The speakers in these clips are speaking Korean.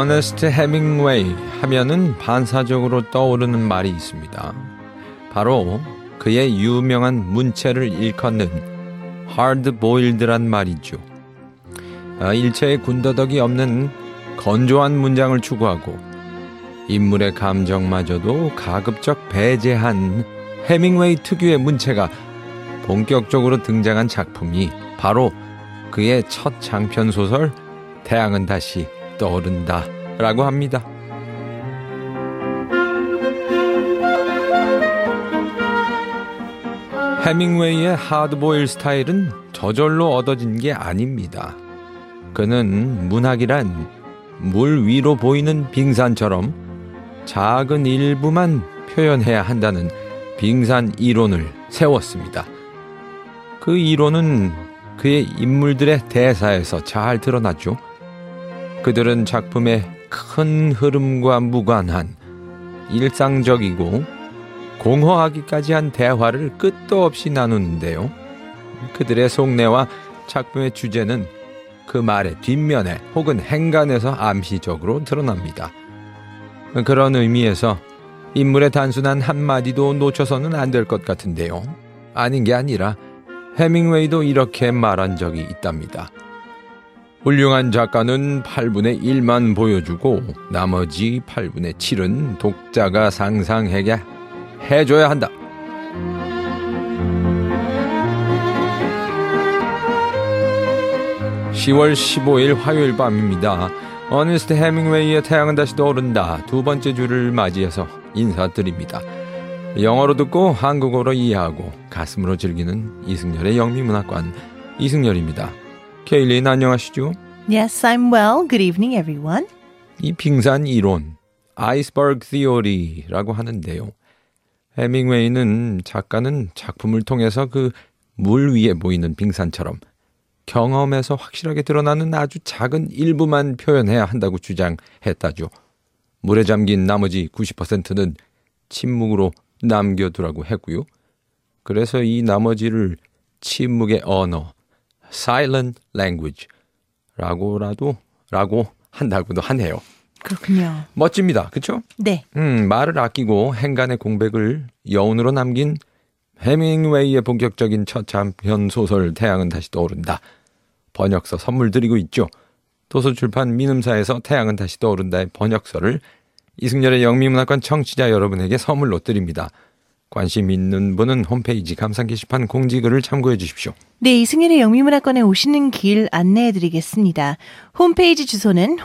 어네스트 헤밍웨이 하면은 반사적으로 떠오르는 말이 있습니다. 바로 그의 유명한 문체를 일컫는 하드보일드란 말이죠. 일체의 군더더기 없는 건조한 문장을 추구하고 인물의 감정마저도 가급적 배제한 헤밍웨이 특유의 문체가 본격적으로 등장한 작품이 바로 그의 첫 장편 소설 태양은 다시 떠오른다 라고 합니다. 헤밍웨이의 하드보일 스타일은 저절로 얻어진 게 아닙니다. 그는 문학이란 물 위로 보이는 빙산처럼 작은 일부만 표현해야 한다는 빙산 이론을 세웠습니다. 그 이론은 그의 인물들의 대사에서 잘 드러났죠. 그들은 작품의 큰 흐름과 무관한 일상적이고 공허하기까지 한 대화를 끝도 없이 나누는데요. 그들의 속내와 작품의 주제는 그 말의 뒷면에 혹은 행간에서 암시적으로 드러납니다. 그런 의미에서 인물의 단순한 한마디도 놓쳐서는 안 될 것 같은데요. 아닌 게 아니라 헤밍웨이도 이렇게 말한 적이 있답니다. 훌륭한 작가는 8분의 1만 보여주고 나머지 8분의 7은 독자가 상상하게 해줘야 한다. (10월 15일) 화요일 밤입니다. 어네스트 헤밍웨이의 태양은 다시 떠오른다 두 번째 주를 맞이해서 인사드립니다. 영어로 듣고 한국어로 이해하고 가슴으로 즐기는 이승열의 영미문학관 이승열입니다. 케일린 안녕하시죠? Yes, I'm well. Good evening, everyone. 이 빙산 이론, 아이스버그 티오리라고 하는데요. 헤밍웨이는 작가는 작품을 통해서 그 물 위에 보이는 빙산처럼 경험에서 확실하게 드러나는 아주 작은 일부만 표현해야 한다고 주장했다죠. 물에 잠긴 나머지 90%는 침묵으로 남겨두라고 했고요. 그래서 이 나머지를 침묵의 언어, silent language 라고 한다고도 하네요. 그렇군요. 멋집니다. 그렇죠? 네. 말을 아끼고 행간의 공백을 여운으로 남긴 헤밍웨이의 본격적인 첫 장편 소설 태양은 다시 떠오른다. 번역서 선물 드리고 있죠. 도서출판 민음사에서 태양은 다시 떠오른다의 번역서를 이승열의 영미문학관 청취자 여러분에게 선물로 드립니다. 관심 있는 분은 홈페이지 감상 게시판 공지글을 참고해 주십시오. 네, 이승열의 영미문학관에 오시는 길 안내해 드리겠습니다. 홈페이지 주소는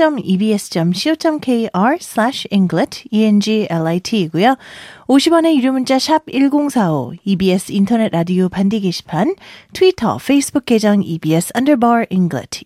home.ebs.co.kr/englit 이고요. 50원의 유료 문자 샵 1045, EBS 인터넷 라디오 반디 게시판, 트위터, 페이스북 계정 EBS_Englit,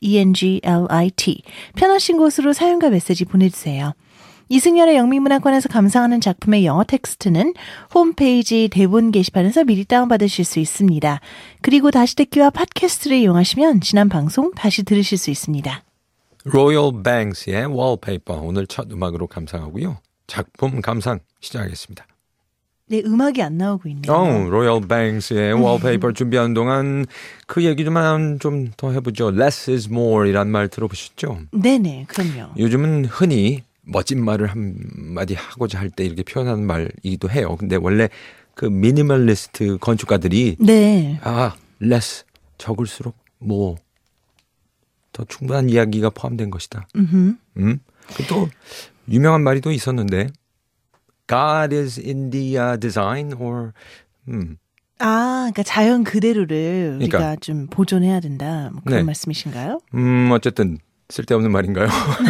편하신 곳으로 사용과 메시지 보내주세요. 이승열의 영미문학관에서 감상하는 작품의 영어 텍스트는 홈페이지 대본 게시판에서 미리 다운받으실 수 있습니다. 그리고 다시 듣기와 팟캐스트를 이용하시면 지난 방송 다시 들으실 수 있습니다. 로열 뱅스의 Wallpaper 오늘 첫 음악으로 감상하고요. 작품 감상 시작하겠습니다. 네, 음악이 안 나오고 있네요. 로열 뱅스의 Wallpaper 준비하는 동안 그 얘기 좀 더 해보죠. Less is more 이란 말 들어보셨죠? 네네, 그럼요. 요즘은 흔히 멋진 말을 한마디 하고자 할 때 이렇게 표현하는 말이기도 해요. 근데 원래 그 미니멀리스트 건축가들이 네. less 적을수록 뭐 더 충분한 이야기가 포함된 것이다. 또 유명한 말이 또 있었는데 God is in the design or 그러니까 자연 그대로를 우리가 좀 보존해야 된다. 뭐 그런 말씀이신가요? 어쨌든 쓸데없는 말인가요?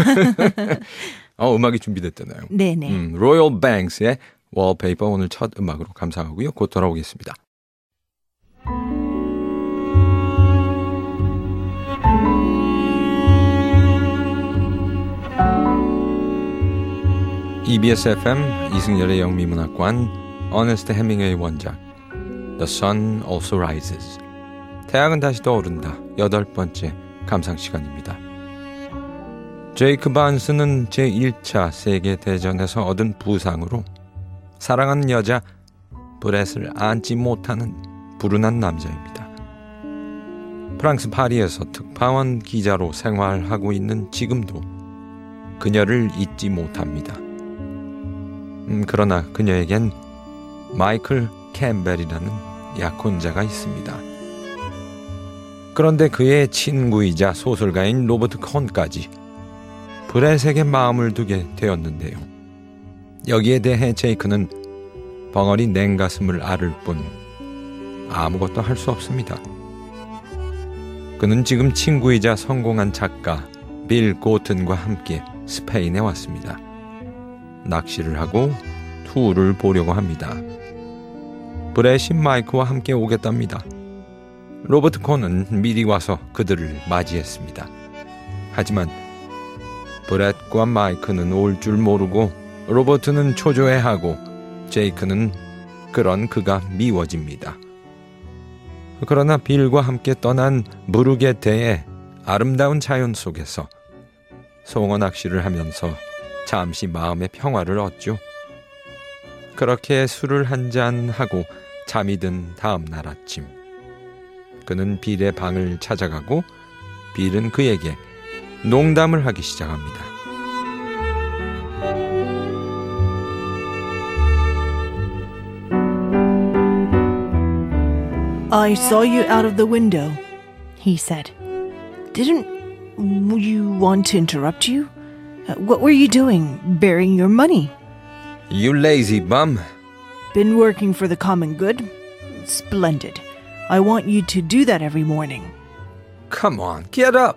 음악이 준비됐잖아요. 네네. 로열 뱅스의 Wallpaper 오늘 첫 음악으로 감상하고요. 곧 돌아오겠습니다. EBS FM 이승열의 영미문학관 어네스트 헤밍웨이 원작 The Sun Also Rises 태양은 다시 떠오른다 8번째 감상 시간입니다. 제이크 반스는 제1차 세계대전에서 얻은 부상으로 사랑하는 여자 브렛을 안지 못하는 불운한 남자입니다. 프랑스 파리에서 특파원 기자로 생활하고 있는 지금도 그녀를 잊지 못합니다. 그러나 그녀에겐 마이클 캠벨이라는 약혼자가 있습니다. 그런데 그의 친구이자 소설가인 로버트 콘까지 브렛에게 마음을 두게 되었는데요. 여기에 대해 제이크는 벙어리 냉가슴을 앓을 뿐 아무것도 할 수 없습니다. 그는 지금 친구이자 성공한 작가 빌 고튼과 함께 스페인에 왔습니다. 낚시를 하고 투를 보려고 합니다. 브렛이 마이크와 함께 오겠답니다. 로버트 콘은 미리 와서 그들을 맞이했습니다. 하지만 브렛과 마이크는 올 줄 모르고 로버트는 초조해하고 제이크는 그런 그가 미워집니다. 그러나 빌과 함께 떠난 무르게테의 아름다운 자연 속에서 송어 낚시를 하면서 잠시 마음의 평화를 얻죠. 그렇게 술을 한잔하고 잠이 든 다음 날 아침, 그는 빌의 방을 찾아가고 빌은 그에게 농담을 하기 시작합니다. I saw you out of the window, he said. Didn't you want to interrupt you? What were you doing, burying your money? You lazy bum. Been working for the common good? Splendid. I want you to do that every morning. Come on, get up.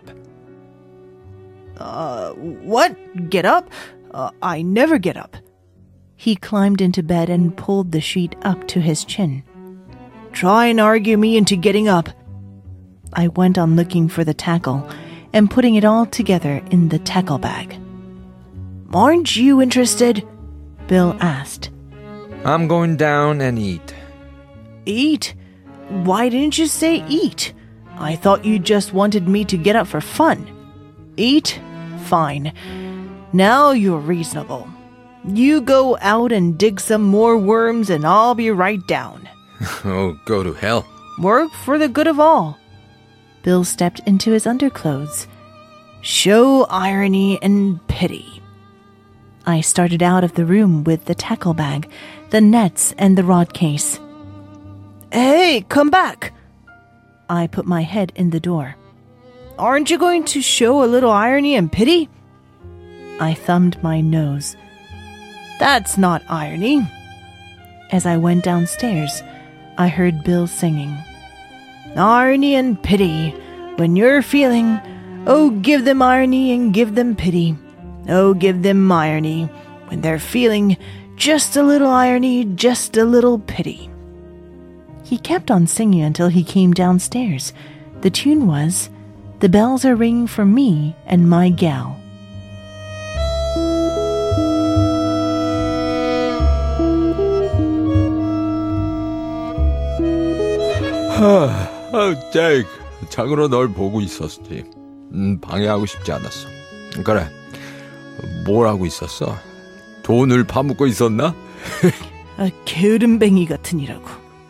What? Get up? I never get up. He climbed into bed and pulled the sheet up to his chin. Try and argue me into getting up. I went on looking for the tackle and putting it all together in the tackle bag. Aren't you interested? Bill asked. I'm going down and eat. Eat? Why didn't you say eat? I thought you just wanted me to get up for fun. Eat? Fine. Now you're reasonable. You go out and dig some more worms and I'll be right down. Oh, go to hell. Work for the good of all. Bill stepped into his underclothes. Show irony and pity. I started out of the room with the tackle bag, the nets, and the rod case. Hey, come back! I put my head in the door. Aren't you going to show a little irony and pity? I thumbed my nose. That's not irony. As I went downstairs, I heard Bill singing. Irony and pity, when you're feeling, oh, give them irony and give them pity. Oh, give them irony, when they're feeling just a little irony, just a little pity. He kept on singing until he came downstairs. The tune was, The Bells Are Ringing for Me and My Gal. 제이크, 자고로 널 보고 있었지. 방해하고 싶지 않았어. 그래, 뭘 하고 있었어? 돈을 파묻고 있었나? 게으름뱅이 같은 이라고.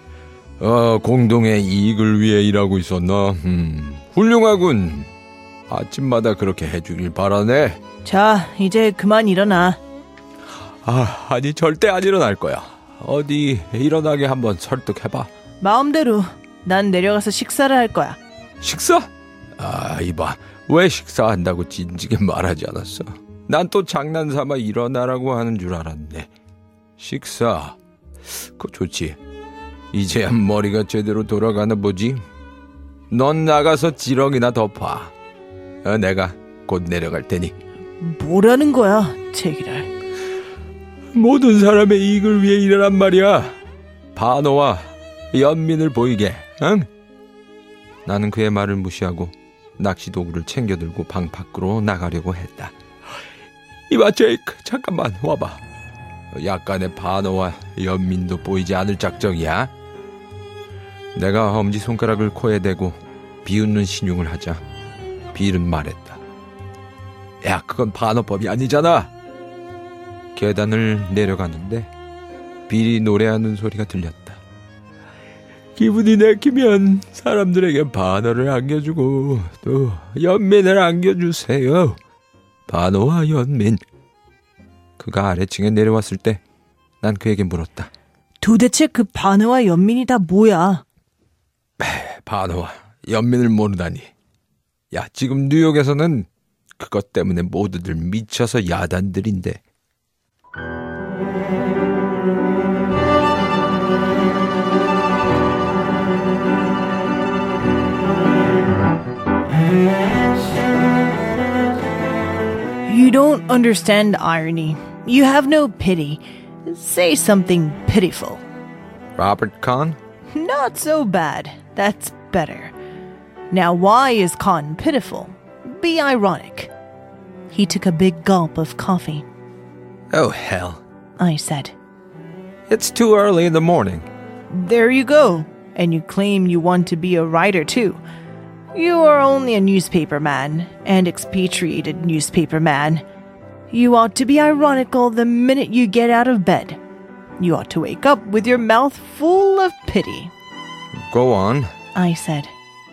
공동의 이익을 위해 일하고 있었나? 훌륭하군. 아침마다 그렇게 해주길 바라네. 자, 이제 그만 일어나. 아니 절대 안 일어날 거야. 어디 일어나게 한번 설득해봐. 마음대로. 난 내려가서 식사를 할 거야. 식사? 이봐. 왜 식사한다고 진지게 말하지 않았어? 난 또 장난삼아 일어나라고 하는 줄 알았네. 식사. 그거 좋지. 이제야 머리가 제대로 돌아가나 보지. 넌 나가서 지렁이나 덮어. 내가 곧 내려갈 테니. 뭐라는 거야, 제기랄. 모든 사람의 이익을 위해 일하란 말이야. 반어와 연민을 보이게. 응? 나는 그의 말을 무시하고 낚시도구를 챙겨들고 방 밖으로 나가려고 했다. 이봐 제이크, 잠깐만 와봐. 약간의 반어와 연민도 보이지 않을 작정이야. 내가 엄지손가락을 코에 대고 비웃는 신용을 하자 빌은 말했다. 야, 그건 반어법이 아니잖아. 계단을 내려가는데 빌이 노래하는 소리가 들렸다. 기분이 내키면 사람들에게 반어를 안겨주고 또 연민을 안겨주세요. 바노와 연민. 그가 아래층에 내려왔을 때 난 그에게 물었다. 도대체 그 바느와 연민이 다 뭐야? 바노와 연민을 모르다니. 야, 지금 뉴욕에서는 그것 때문에 모두들 미쳐서 야단들인데. You don't understand irony. You have no pity. Say something pitiful. Robert Kahn? Not so bad. That's better. Now, why is Khan pitiful? Be ironic. He took a big gulp of coffee. Oh, hell. I said. It's too early in the morning. There you go. And you claim you want to be a writer, too. You are only a newspaper man, and expatriated newspaper man. You ought to be ironical the minute you get out of bed. You ought to wake up with your mouth full of pity. Go on. I said.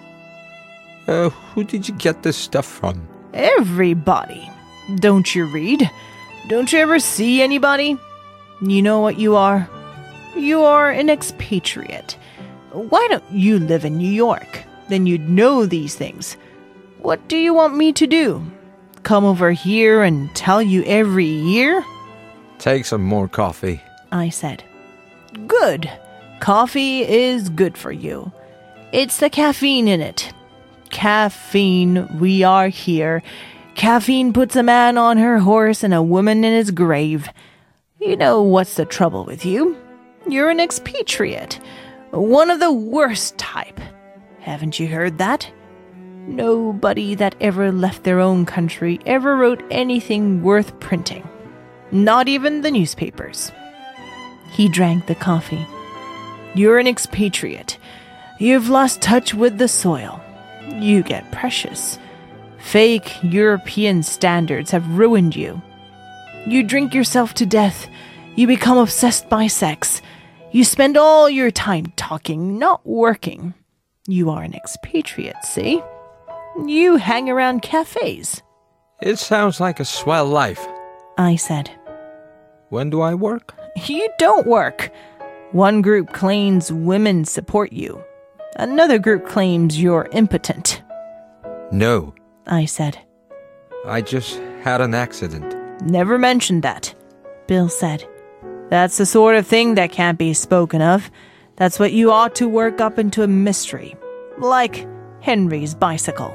Who did you get this stuff from? Everybody. Don't you read? Don't you ever see anybody? You know what you are? You are an expatriate. Why don't you live in New York? Then you'd know these things. What do you want me to do? Come over here and tell you every year? Take some more coffee. I said. Good. Coffee is good for you. It's the caffeine in it. Caffeine, we are here. Caffeine puts a man on her horse and a woman in his grave. You know what's the trouble with you? You're an expatriate. One of the worst type. Haven't you heard that? Nobody that ever left their own country ever wrote anything worth printing. Not even the newspapers. He drank the coffee. You're an expatriate. You've lost touch with the soil. You get precious. Fake European standards have ruined you. You drink yourself to death. You become obsessed by sex. You spend all your time talking, not working. You are an expatriate, see? You hang around cafes. It sounds like a swell life. I said. When do I work? You don't work. One group claims women support you. Another group claims you're impotent. No. I said. I just had an accident. Never mentioned that, Bill said. That's the sort of thing that can't be spoken of. That's what you ought to work up into a mystery. Like Henry's bicycle.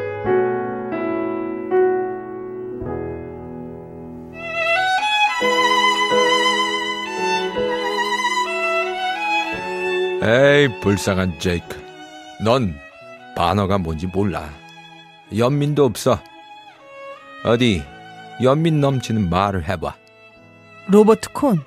에이, 불쌍한 제이크. 넌 반어가 뭔지 몰라. 연민도 없어. 어디 연민 넘치는 말을 해봐. 로버트 콘.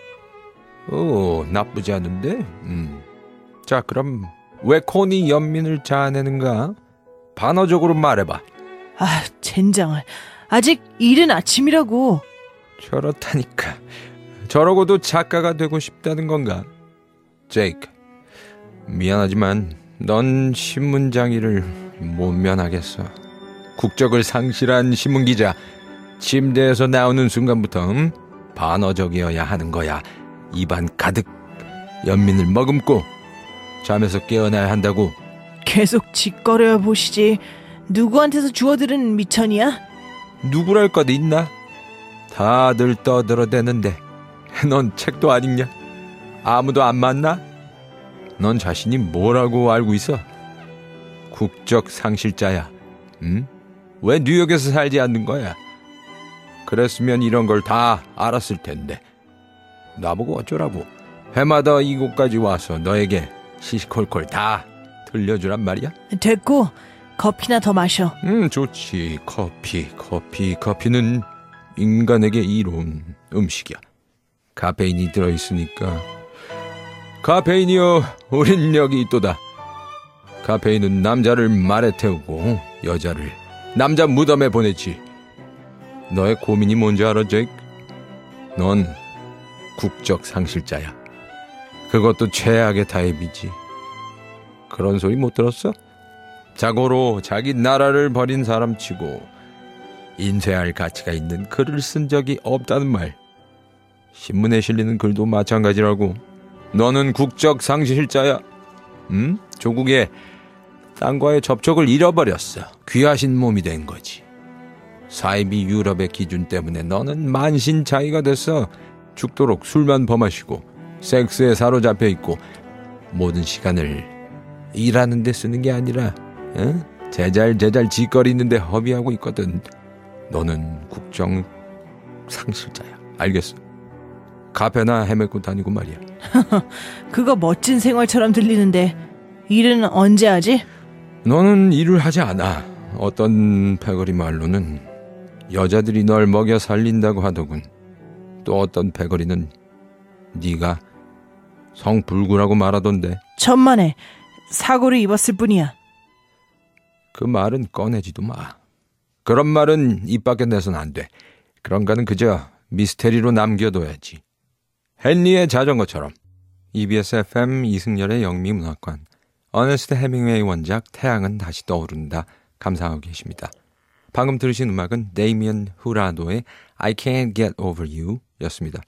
오, 나쁘지 않은데? 자, 그럼 왜 콘이 연민을 자아내는가? 반어적으로 말해봐. 아, 젠장을. 아직 이른 아침이라고. 저렇다니까. 저러고도 작가가 되고 싶다는 건가? 제이크, 미안하지만 넌 신문장이를 못 면하겠어. 국적을 상실한 신문기자, 침대에서 나오는 순간부터 반어적이어야 하는 거야. 입안 가득 연민을 머금고 잠에서 깨어나야 한다고. 계속 짓거려 보시지. 누구한테서 주워들은 미천이야? 누구랄 것 있나? 다들 떠들어대는데 넌 책도 안 읽냐? 아무도 안 만나? 넌 자신이 뭐라고 알고 있어? 국적 상실자야. 응? 왜 뉴욕에서 살지 않는 거야? 그랬으면 이런 걸 다 알았을 텐데. 나보고 어쩌라고. 해마다 이곳까지 와서 너에게 시시콜콜 다 들려주란 말이야? 됐고, 커피나 더 마셔. 좋지. 커피는 인간에게 이로운 음식이야. 카페인이 들어있으니까. 카페인이여, 우린 여기 있도다. 카페인은 남자를 말에 태우고 여자를 남자 무덤에 보내지. 너의 고민이 뭔지 알아, 제이크? 넌 국적 상실자야. 그것도 최악의 타입이지. 그런 소리 못 들었어? 자고로 자기 나라를 버린 사람 치고 인쇄할 가치가 있는 글을 쓴 적이 없다는 말. 신문에 실리는 글도 마찬가지라고. 너는 국적 상실자야. 조국의 땅과의 접촉을 잃어버렸어. 귀하신 몸이 된 거지. 사이비 유럽의 기준 때문에 너는 만신창이가 됐어. 죽도록 술만 범하시고 섹스에 사로잡혀 있고 모든 시간을 일하는 데 쓰는 게 아니라 제잘 짓거리는데 허비하고 있거든. 너는 국정 상실자야. 알겠어? 카페나 헤매고 다니고 말이야. 그거 멋진 생활처럼 들리는데 일은 언제 하지? 너는 일을 하지 않아. 어떤 패거리 말로는 여자들이 널 먹여 살린다고 하더군. 또 어떤 패거리는 네가 성불구라고 말하던데. 천만에 사고를 입었을 뿐이야. 그 말은 꺼내지도 마. 그런 말은 입 밖에 내선 안 돼. 그런 거는 그저 미스테리로 남겨둬야지. 헨리의 자전거처럼. EBS FM 이승열의 영미문학관, 어네스트 헤밍웨이 원작 태양은 다시 떠오른다 감상하고 계십니다. 방금 들으신 음악은 데이미언 후라도의 I Can't Get Over You 였습니다.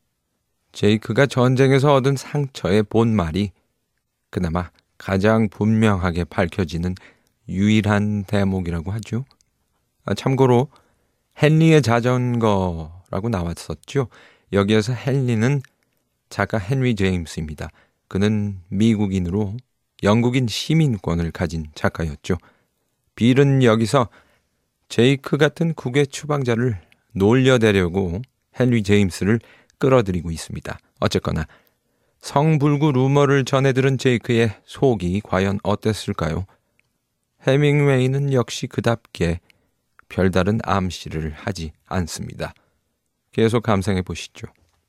제이크가 전쟁에서 얻은 상처의 본말이 그나마 가장 분명하게 밝혀지는 유일한 대목이라고 하죠. 참고로 헨리의 자전거라고 나왔었죠. 여기에서 헨리는 작가 헨리 제임스입니다. 그는 미국인으로 영국인 시민권을 가진 작가였죠. 빌은 여기서 제이크 같은 국외 추방자를 놀려대려고 헨리 제임스를 끌어들이고 있습니다. 어쨌거나 성불구 루머를 전해들은 제이크의 속이 과연 어땠을까요? 헤밍웨이는 역시 그답게 별다른 암시를 하지 않습니다. 계속 감상해 보시죠.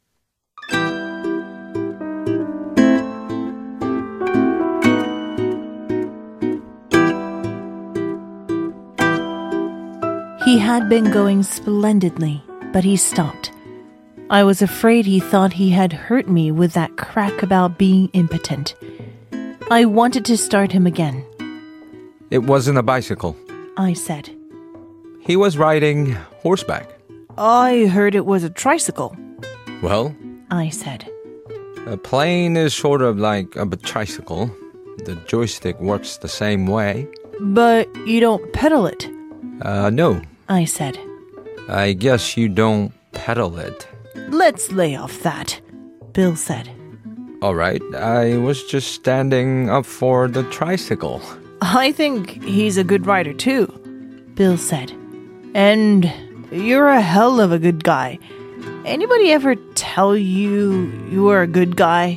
He had been going splendidly, but he stopped. I was afraid he thought he had hurt me with that crack about being impotent. I wanted to start him again. It wasn't a bicycle. I said. He was riding horseback. I heard it was a tricycle. Well, I said. a plane is sort of like a tricycle. The joystick works the same way. But you don't pedal it. No. I said. I guess you don't pedal it. Let's lay off that, Bill said. All right, I was just standing up for the tricycle. I think he's a good rider too, Bill said. And you're a hell of a good guy. Anybody ever tell you you are a good guy?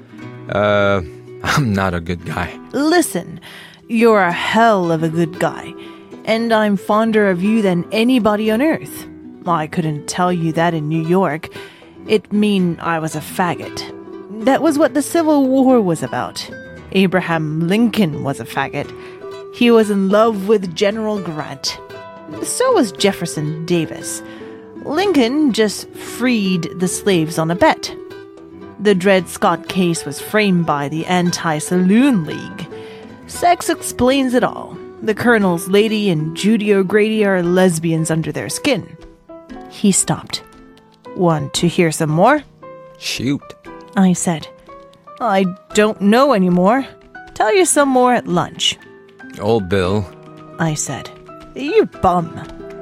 I'm not a good guy. Listen, you're a hell of a good guy. And I'm fonder of you than anybody on earth. I couldn't tell you that in New York. It'd mean I was a faggot. That was what the Civil War was about. Abraham Lincoln was a faggot. He was in love with General Grant. So was Jefferson Davis. Lincoln just freed the slaves on a bet. The Dred Scott case was framed by the Anti-Saloon League. Sex explains it all. The Colonel's lady and Judy O'Grady are lesbians under their skin. He stopped. Want to hear some more? Shoot. I said. I don't know anymore. Tell you some more at lunch. Old Bill. I said. You bum.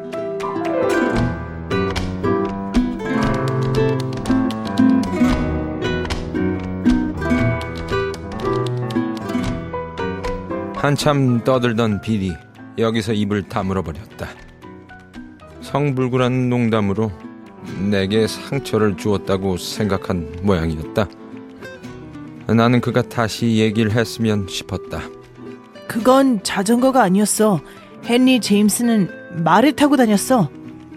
한참 떠들던 빌이 여기서 입을 다물어 버렸다. 성불구라는 농담으로 내게 상처를 주었다고 생각한 모양이었다. 나는 그가 다시 얘기를 했으면 싶었다. 그건 자전거가 아니었어. 헨리 제임스는 말을 타고 다녔어.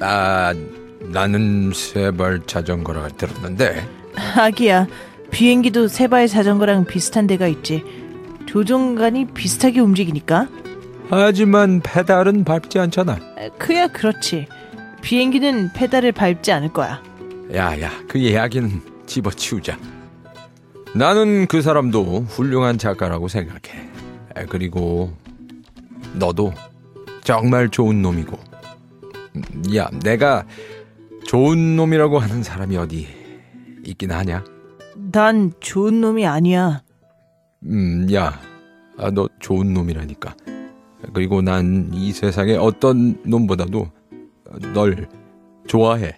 나는 세발 자전거라 들었는데. 하기야, 비행기도 세발 자전거랑 비슷한 데가 있지. 조종간이 비슷하게 움직이니까. 하지만 페달은 밟지 않잖아. 그야 그렇지. 비행기는 페달을 밟지 않을 거야. 야야, 그 이야기는 집어치우자. 나는 그 사람도 훌륭한 작가라고 생각해. 그리고 너도 정말 좋은 놈이고 야, 내가 좋은 놈이라고 하는 사람이 어디 있긴 하냐? 난 좋은 놈이 아니야. 야, 너 좋은 놈이라니까. 그리고 난 이 세상에 어떤 놈보다도 널 좋아해.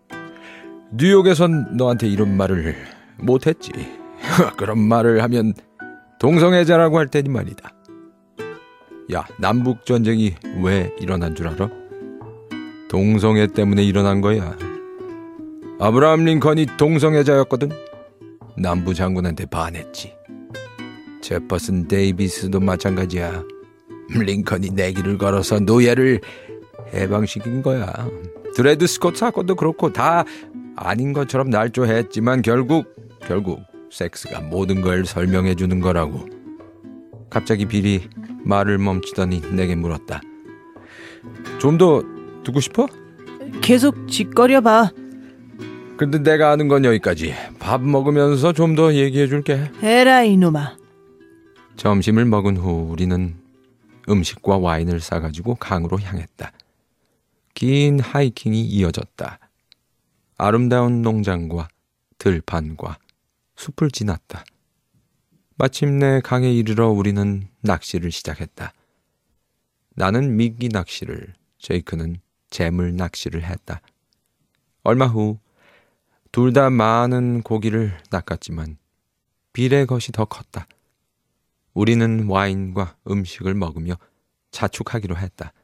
뉴욕에선 너한테 이런 말을 못했지. 그런 말을 하면 동성애자라고 할 테니 말이다. 야, 남북전쟁이 왜 일어난 줄 알아? 동성애 때문에 일어난 거야. 아브라함 링컨이 동성애자였거든. 남부 장군한테 반했지. 제퍼슨 데이비스도 마찬가지야. 링컨이 내기를 걸어서 노예를 해방시킨 거야. 드레드 스콧 사건도 그렇고 다 아닌 것처럼 날조했지만 결국 섹스가 모든 걸 설명해 주는 거라고. 갑자기 빌이 말을 멈추더니 내게 물었다. 좀 더 두고 싶어? 계속 짓거려봐. 근데 내가 아는 건 여기까지. 밥 먹으면서 좀 더 얘기해 줄게. 에라 이놈아. 점심을 먹은 후 우리는 음식과 와인을 싸가지고 강으로 향했다. 긴 하이킹이 이어졌다. 아름다운 농장과 들판과 숲을 지났다. 마침내 강에 이르러 우리는 낚시를 시작했다. 나는 미끼 낚시를, 제이크는 재물 낚시를 했다. 얼마 후 둘 다 많은 고기를 낚았지만 빌의 것이 더 컸다. 우리는 와인과 음식을 먹으며 자축하기로 했다.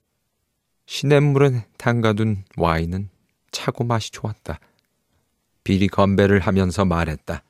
시냇물에 담가둔 와인은 차고 맛이 좋았다. 빌이 건배를 하면서 말했다.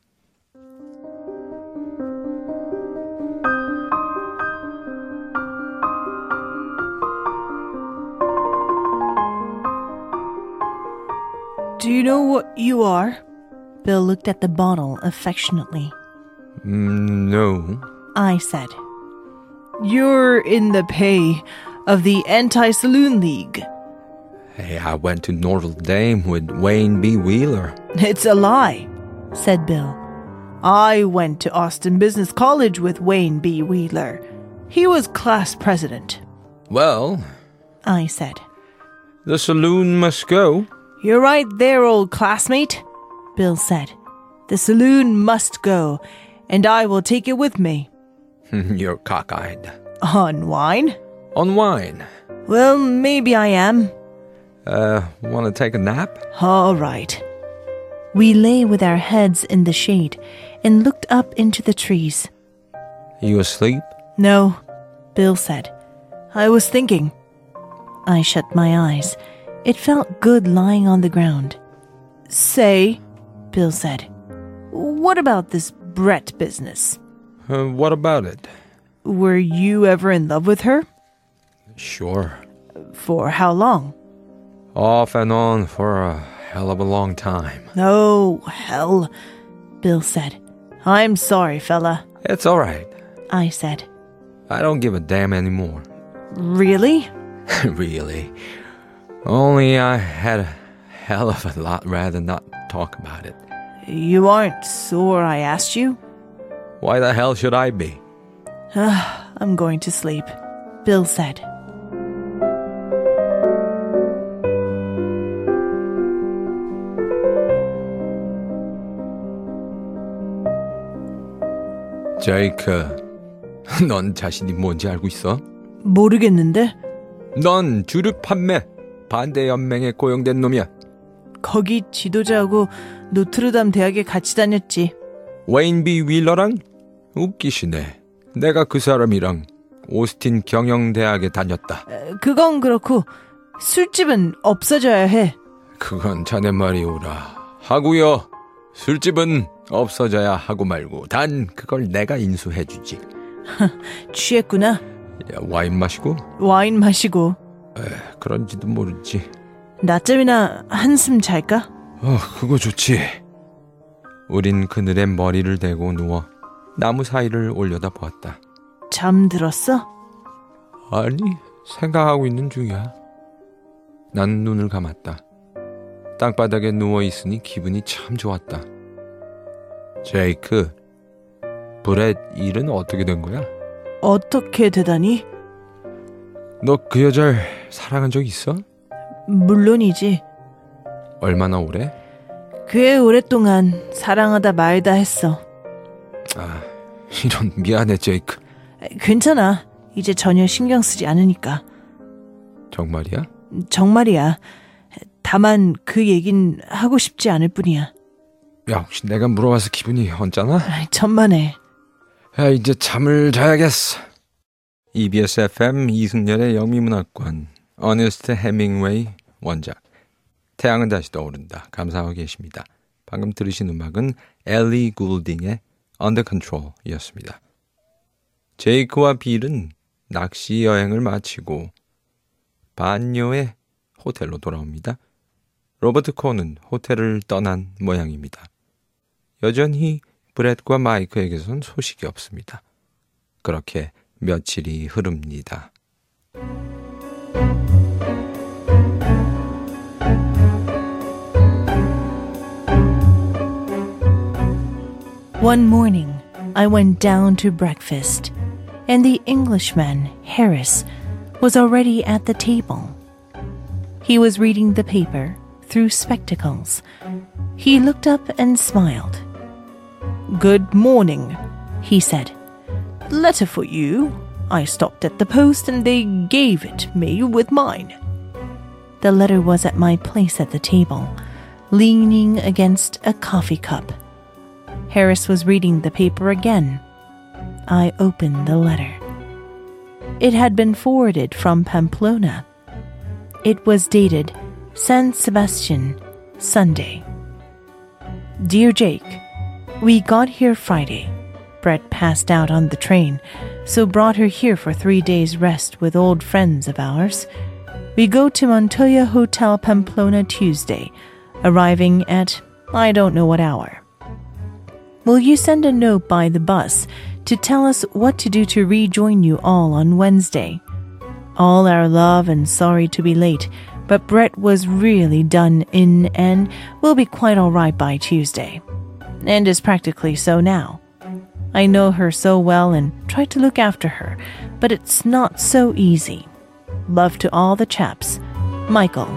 Do you know what you are? Bill looked at the bottle affectionately. No. I said, You're in the pay of the Anti-Saloon League. Hey, I went to Notre Dame with Wayne B. Wheeler. It's a lie, said Bill. I went to Austin Business College with Wayne B. Wheeler. He was class president. Well, I said, the saloon must go. You're right there, old classmate, Bill said. The saloon must go, and I will take it with me. You're cockeyed. On wine? On wine. Well, maybe I am. Want to take a nap? All right. We lay with our heads in the shade and looked up into the trees. You asleep? No, Bill said. I was thinking. I shut my eyes. It felt good lying on the ground. Say, Bill said, what about this Brett business? What about it? Were you ever in love with her? Sure. For how long? Off and on for a hell of a long time. Oh, hell, Bill said. I'm sorry, fella. It's all right. I said. I don't give a damn anymore. Really? Really. Only I had a hell of a lot rather not talk about it. You aren't sore I asked you? Why the hell should I be? I'm going to sleep, Bill said. 제이크, 넌 자신이 뭔지 알고 있어? 모르겠는데? 넌 주류 판매 반대 연맹에 고용된 놈이야. 거기 지도자하고 노트르담 대학에 같이 다녔지. 웨인 B. 윌러랑? 웃기시네. 내가 그 사람이랑 오스틴 경영대학에 다녔다. 그건 그렇고 술집은 없어져야 해. 그건 자네 말이 오라. 하고요. 술집은 없어져야 하고 말고 단 그걸 내가 인수해주지. 취했구나. 야, 와인 마시고? 와인 마시고. 그런지도 모르지. 낮잠이나 한숨 잘까? 그거 좋지. 우린 그늘에 머리를 대고 누워 나무 사이를 올려다 보았다. 잠들었어? 아니, 생각하고 있는 중이야. 난 눈을 감았다. 땅바닥에 누워있으니 기분이 참 좋았다. 제이크, 브렛 일은 어떻게 된 거야? 어떻게 되다니? 너 그 여자를 사랑한 적 있어? 물론이지. 얼마나 오래? 꽤 오랫동안 사랑하다 말다 했어. 아, 이런 미안해, 제이크. 괜찮아. 이제 전혀 신경 쓰지 않으니까. 정말이야? 정말이야. 다만 그 얘긴 하고 싶지 않을 뿐이야. 야, 혹시 내가 물어봐서 기분이 언짢아? 천만에. 야, 이제 잠을 자야겠어. EBS FM 이승열의 영미문학관 어네스트 해밍웨이 원작 태양은 다시 떠오른다 감상하고 계십니다. 방금 들으신 음악은 엘리 굴딩의 Under Control 이었습니다. 제이크와 빌은 낚시 여행을 마치고 반려의 호텔로 돌아옵니다. 로버트 콘은 호텔을 떠난 모양입니다. 여전히 브렛과 마이크에게선 소식이 없습니다. 그렇게 며칠이 흐릅니다. One morning, I went down to breakfast, and the Englishman, Harris, was already at the table. He was reading the paper through spectacles. He looked up and smiled. "Good morning," he said. "Letter for you. I stopped at the post and they gave it me with mine." The letter was at my place at the table, leaning against a coffee cup. Harris was reading the paper again. I opened the letter. It had been forwarded from Pamplona. It was dated San Sebastian, Sunday. Dear Jake, we got here Friday. Brett passed out on the train, so brought her here for 3 days' rest with old friends of ours. We go to Montoya Hotel Pamplona Tuesday, arriving at I don't know what hour. Will you send a note by the bus to tell us what to do to rejoin you all on Wednesday? All our love and sorry to be late, but Brett was really done in and will be quite all right by Tuesday. And is practically so now. I know her so well and try to look after her, but it's not so easy. Love to all the chaps. Michael.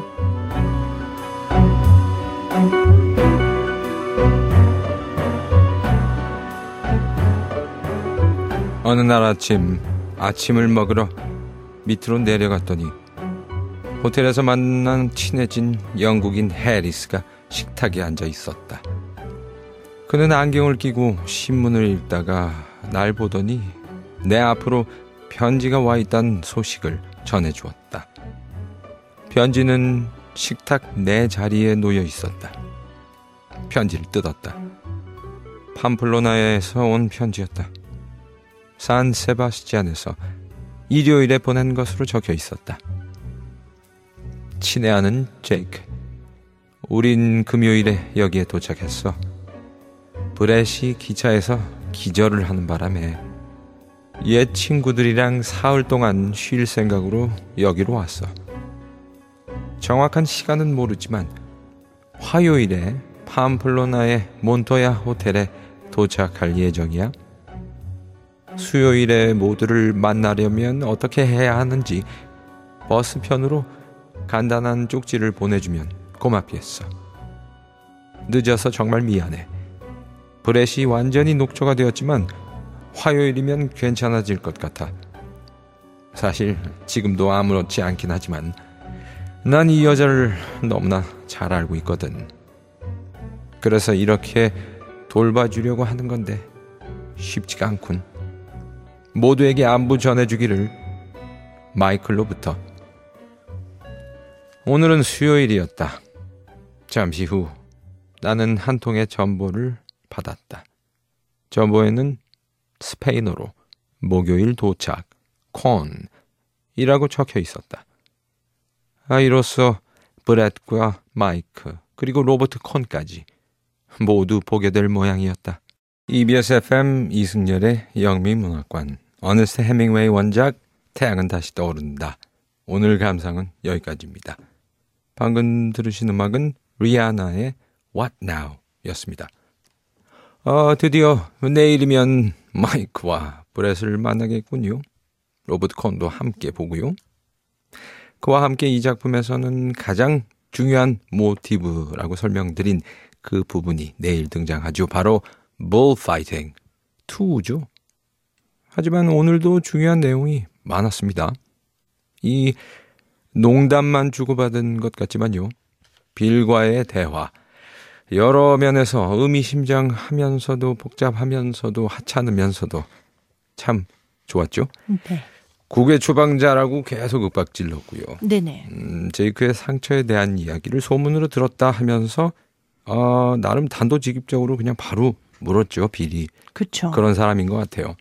어느 날 아침을 먹으러 밑으로 내려갔더니 호텔에서 만난 친해진 영국인 해리스가 식탁에 앉아 있었다. 그는 안경을 끼고 신문을 읽다가 날 보더니 내 앞으로 편지가 와 있다는 소식을 전해주었다. 편지는 식탁 내 자리에 놓여 있었다. 편지를 뜯었다. 팜플로나에서 온 편지였다. 산 세바스찬에서 일요일에 보낸 것으로 적혀 있었다. 친애하는 제이크, 우린 금요일에 여기에 도착했어. 브렛이 기차에서 기절을 하는 바람에 옛 친구들이랑 사흘 동안 쉴 생각으로 여기로 왔어. 정확한 시간은 모르지만 화요일에 팜플로나의 몬토야 호텔에 도착할 예정이야. 수요일에 모두를 만나려면 어떻게 해야 하는지 버스편으로 간단한 쪽지를 보내주면 고맙겠어. 늦어서 정말 미안해. 브렛이 완전히 녹초가 되었지만 화요일이면 괜찮아질 것 같아. 사실 지금도 아무렇지 않긴 하지만 난 이 여자를 너무나 잘 알고 있거든. 그래서 이렇게 돌봐주려고 하는 건데 쉽지가 않군. 모두에게 안부 전해주기를. 마이클로부터. 오늘은 수요일이었다. 잠시 후 나는 한 통의 전보를 받았다. 전보에는 스페인어로 목요일 도착, 콘이라고 적혀 있었다. 이로써 브렛과 마이크 그리고 로버트 콘까지 모두 보게 될 모양이었다. EBS FM 이승열의 영미문학관 어네스트 해밍웨이 원작 태양은 다시 떠오른다. 오늘 감상은 여기까지입니다. 방금 들으신 음악은 리아나의 What Now 였습니다. 드디어 내일이면 마이크와 브렛을 만나겠군요. 로버트 콘도 함께 보고요. 그와 함께 이 작품에서는 가장 중요한 모티브라고 설명드린 그 부분이 내일 등장하죠. 바로 bullfighting, 투우죠. 하지만 오늘도 중요한 내용이 많았습니다. 이 농담만 주고받은 것 같지만요. 빌과의 대화, 여러 면에서 의미심장하면서도 복잡하면서도 하찮으면서도 참 좋았죠. 네. 국의 추방자라고 계속 윽박질렀고요. 네네. 제이크의 상처에 대한 이야기를 소문으로 들었다 하면서 나름 단도직입적으로 그냥 바로 물었죠. 빌이. 그렇죠. 그런 사람인 것 같아요.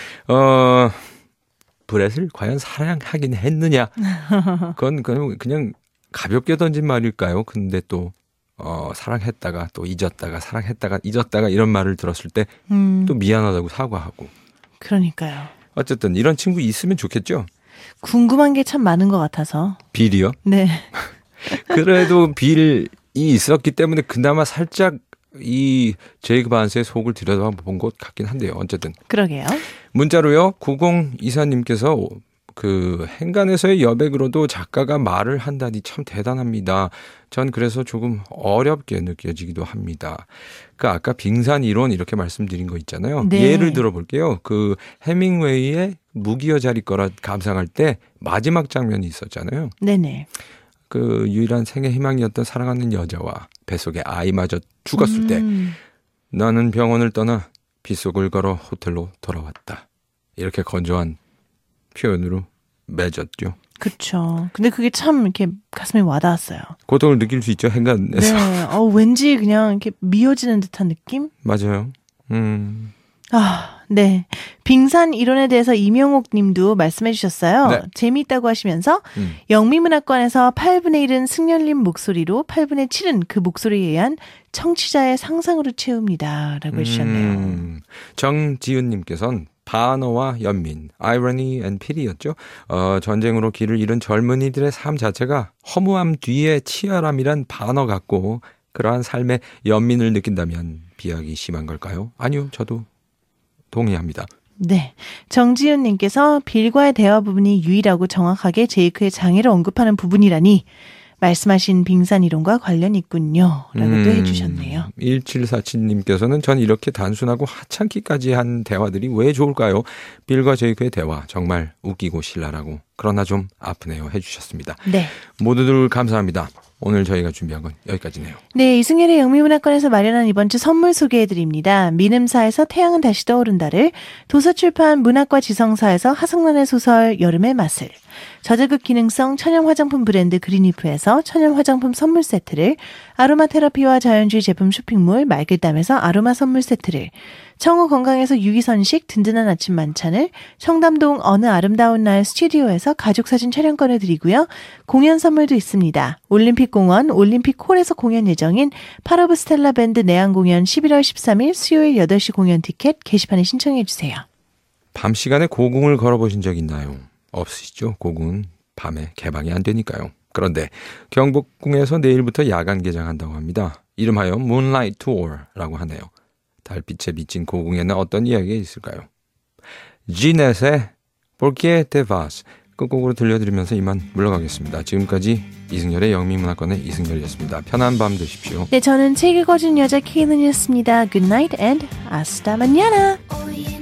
브렛을 과연 사랑하긴 했느냐? 그건 그냥 가볍게 던진 말일까요? 근데 또 사랑했다가 또 잊었다가 사랑했다가 잊었다가 이런 말을 들었을 때 또 미안하다고 사과하고. 그러니까요. 어쨌든 이런 친구 있으면 좋겠죠? 궁금한 게 참 많은 것 같아서. 빌이요? 네. 그래도 빌이 있었기 때문에 그나마 살짝 이 제이크 바운스의 속을 들여다본 것 같긴 한데요. 어쨌든. 그러게요. 문자로요. 9024님께서 그 행간에서의 여백으로도 작가가 말을 한다니 참 대단합니다. 전 그래서 조금 어렵게 느껴지기도 합니다. 그 아까 빙산 이론 이렇게 말씀드린 거 있잖아요. 네. 예를 들어볼게요. 그 해밍웨이의 무기여 자리 거라 감상할 때 마지막 장면이 있었잖아요. 네네. 그 유일한 생의 희망이었던 사랑하는 여자와 뱃속에 아이마저 죽었을 때 나는 병원을 떠나 빗속을 걸어 호텔로 돌아왔다. 이렇게 건조한 표현으로 맺었죠. 그렇죠. 근데 그게 참 이렇게 가슴에 와닿았어요. 고통을 느낄 수 있죠. 행간에서. 네. 왠지 그냥 이렇게 미어지는 듯한 느낌? 맞아요. 네. 빙산 이론에 대해서 이명옥 님도 말씀해 주셨어요. 네. 재미있다고 하시면서 영미문학관에서 8분의 1은 승열님 목소리로 8분의 7은 그 목소리에 의한 청취자의 상상으로 채웁니다. 라고 해주셨네요. 정지은님께서는 반어와 연민, irony and pity였죠. 전쟁으로 길을 잃은 젊은이들의 삶 자체가 허무함 뒤에 치열함이란 반어 같고 그러한 삶의 연민을 느낀다면 비약이 심한 걸까요? 아니요. 저도 동의합니다. 네. 정지윤님께서 빌과의 대화 부분이 유일하고 정확하게 제이크의 장애를 언급하는 부분이라니 말씀하신 빙산 이론과 관련이 있군요. 라고 또 해주셨네요. 1747님께서는 전 이렇게 단순하고 하찮기까지 한 대화들이 왜 좋을까요? 빌과 제이크의 대화 정말 웃기고 신랄하고 그러나 좀 아프네요 해주셨습니다. 네. 모두들 감사합니다. 오늘 저희가 준비한 건 여기까지네요. 네, 이승열의 영미문학관에서 마련한 이번 주 선물 소개해드립니다. 민음사에서 태양은 다시 떠오른다를, 도서출판 문학과 지성사에서 하성란의 소설 여름의 맛을, 저자극 기능성 천연 화장품 브랜드 그린리프에서 천연 화장품 선물 세트를, 아로마 테라피와 자연주의 제품 쇼핑몰 말글담에서 아로마 선물 세트를, 청우 건강에서 유기선식 든든한 아침 만찬을, 청담동 어느 아름다운 날 스튜디오에서 가족사진 촬영권을 드리고요. 공연 선물도 있습니다. 올림픽공원 올림픽홀에서 공연 예정인 파러브 스텔라 밴드 내한 공연 11월 13일 수요일 8시 공연 티켓 게시판에 신청해 주세요. 밤 시간에 고궁을 걸어보신 적 있나요? 없으시죠? 고궁은 밤에 개방이 안 되니까요. 그런데 경복궁에서 내일부터 야간 개장한다고 합니다. 이름하여 Moonlight Tour라고 하네요. 달빛에 비친 고궁에는 어떤 이야기가 있을까요? 지넷의 Porque te vas 끝곡으로 들려드리면서 이만 물러가겠습니다. 지금까지 이승열의 영미문학관의 이승열이었습니다. 편한 밤 되십시오. 네, 저는 책 읽어준 여자 케이든이었습니다. Good night and hasta mañana.